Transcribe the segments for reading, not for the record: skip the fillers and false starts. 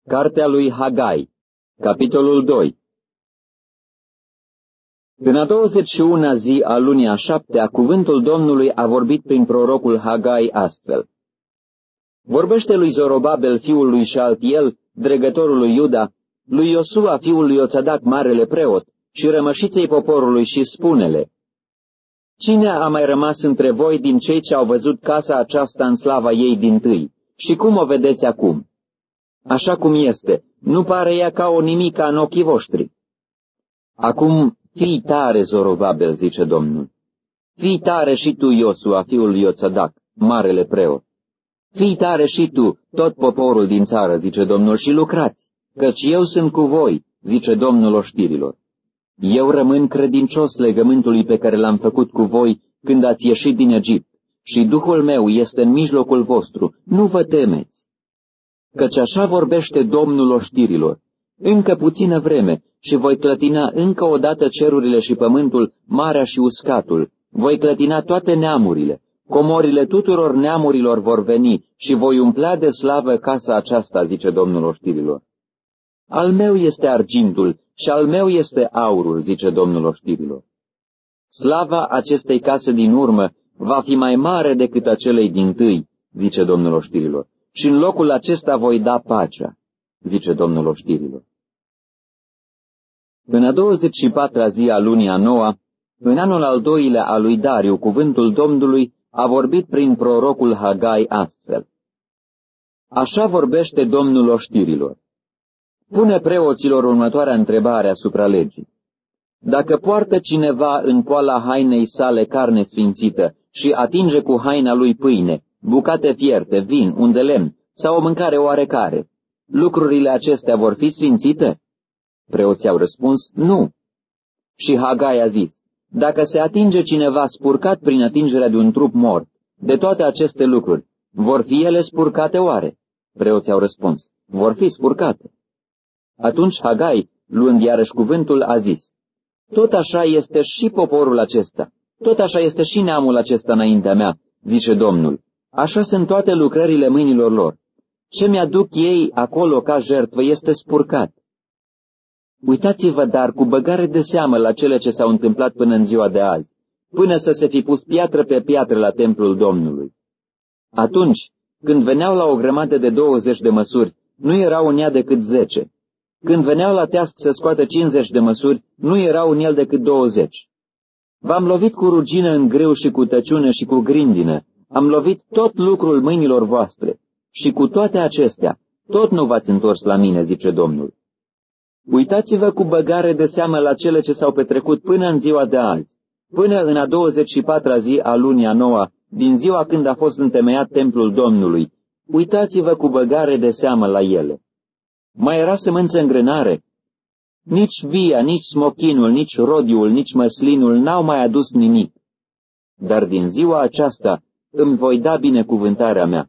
Cartea lui Hagai, capitolul 2. În a 21-a zi a lunii a 7-a, cuvântul Domnului a vorbit prin prorocul Hagai astfel. Vorbește lui Zorobabel, fiul lui Șaltiel, dregătorul lui Iuda, lui Iosua, fiul lui Ioțadac, marele preot, și rămășiței poporului și spune-le: Cine a mai rămas între voi din cei ce au văzut casa aceasta în slava ei dintâi? Și cum o vedeți acum? Așa cum este, nu pare ea ca o nimica în ochii voștri. Acum fii tare, Zorobabel, zice Domnul. Fii tare și tu, Iosua, fiul lui Ioțadac, marele preot. Fii tare și tu, tot poporul din țară, zice Domnul, și lucrați, căci eu sunt cu voi, zice Domnul oștirilor. Eu rămân credincios legământului pe care l-am făcut cu voi când ați ieșit din Egipt, și Duhul meu este în mijlocul vostru, nu vă temeți. Căci așa vorbește Domnul oștirilor: încă puțină vreme și voi clătina încă o dată cerurile și pământul, marea și uscatul, voi clătina toate neamurile, comorile tuturor neamurilor vor veni și voi umplea de slavă casa aceasta, zice Domnul oștirilor. Al meu este argintul și al meu este aurul, zice Domnul oștirilor. Slava acestei case din urmă va fi mai mare decât a celei dintâi, zice Domnul oștirilor, și în locul acesta voi da pacea, zice Domnul oștirilor. În a 24-a zi a lunii a 9-a, în anul al 2-lea al lui Dariu, cuvântul Domnului a vorbit prin prorocul Hagai astfel. Așa vorbește Domnul oștirilor: pune preoților următoarea întrebare asupra legii. Dacă poartă cineva în poala hainei sale carne sfințită și atinge cu haina lui pâine, bucate fierte, vin, un de lemn sau o mâncare oarecare, lucrurile acestea vor fi sfințite? Preoții au răspuns, nu. Și Hagai a zis: dacă se atinge cineva spurcat prin atingerea de un trup mort, de toate aceste lucruri, vor fi ele spurcate oare? Preoții au răspuns, vor fi spurcate. Atunci Hagai, luând iarăși cuvântul, a zis: tot așa este și poporul acesta, tot așa este și neamul acesta înaintea mea, zice Domnul. Așa sunt toate lucrările mâinilor lor. Ce mi-aduc ei acolo ca jertfă este spurcat. Uitați-vă dar cu băgare de seamă la cele ce s-au întâmplat până în ziua de azi, până să se fi pus piatră pe piatră la templul Domnului. Atunci, când veneau la o grămadă de 20 de măsuri, nu erau în ea decât 10. Când veneau la teasc să scoată 50 de măsuri, nu erau în el decât 20. V-am lovit cu rugină în grâu și cu tăciune și cu grindină, am lovit tot lucrul mâinilor voastre, și cu toate acestea, tot nu v-ați întors la mine, zice Domnul. Uitați-vă cu băgare de seamă la cele ce s-au petrecut până în ziua de azi, până în a 24-a zi a lunii a 9-a, din ziua când a fost întemeiat templul Domnului. Uitați-vă cu băgare de seamă la ele. Mai era sămânță în grânare? Nici via, nici smochinul, nici rodiul, nici măslinul n-au mai adus nimic. Dar din ziua aceasta îmi voi da binecuvântarea mea.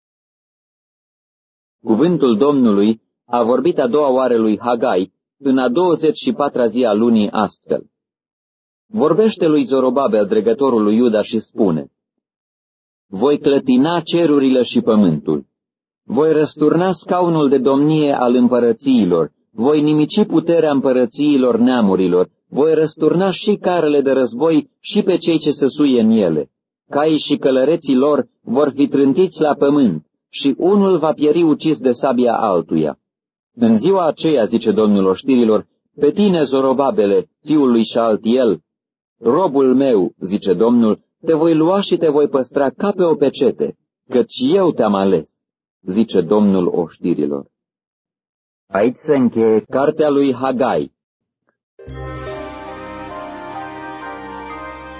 Cuvântul Domnului a vorbit a doua oară lui Hagai în a 24-a zi a lunii astfel. Vorbește lui Zorobabel, dregătorul lui Iuda, și spune: voi clătina cerurile și pământul. Voi răsturna scaunul de domnie al împărățiilor, voi nimici puterea împărățiilor neamurilor, voi răsturna și carele de război și pe cei ce se suie în ele. Caii și călăreții lor vor fi trântiți la pământ și unul va pieri ucis de sabia altuia. În ziua aceea, zice Domnul oștirilor, pe tine, Zorobabele, fiul lui Șaltiel, robul meu, zice Domnul, te voi lua și te voi păstra ca pe o pecete, căci eu te-am ales, zice Domnul oștirilor. Aici se încheie cartea lui Hagai.